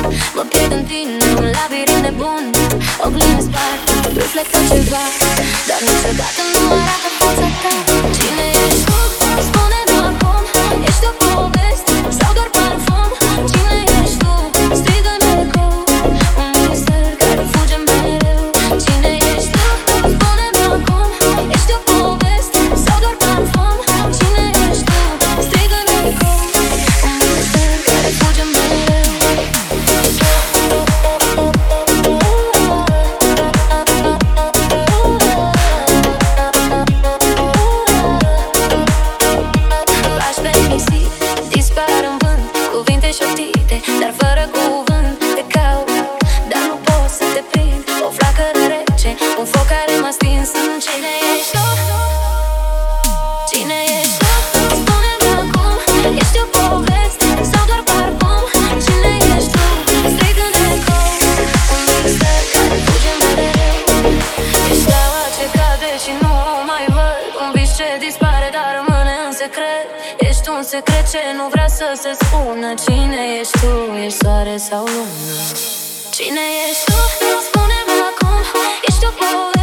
Mă pierd în tine, un labirint nebun. Oglindă spart, reflectă ceva, dar niciodată nu arată fața ta. Cine ești tu? Spune-mi acum. Ești o poveste sau doar parfum? Cine ești tu? Strigă-mi ecou, un mister care fuge mereu. Cine ești tu? Spune-mi acum. Ești o poveste sau doar parfum? Cine ești tu? Strigă-mi ecou, un mister care fuge mereu. Dispar în vânt, cuvinte șoptite, dar fără cuvânt. Te caut, dar nu pot să te prind. O flacără rece, un foc care m-a stins. Cine ești tu? Cine ești tu? Spune-mi acum. Ești o poveste sau doar parfum? Cine ești tu? Strigă-mi ecou, un mister care fuge mereu. Ești steaua ce cade și nu o mai văd, un vis ce dispare dar rămâne în secret. Ești un secret ce nu vrea să se spună. Cine ești tu? Ești soare sau lună? Cine ești tu? Spune-mi acum. Ești o poveste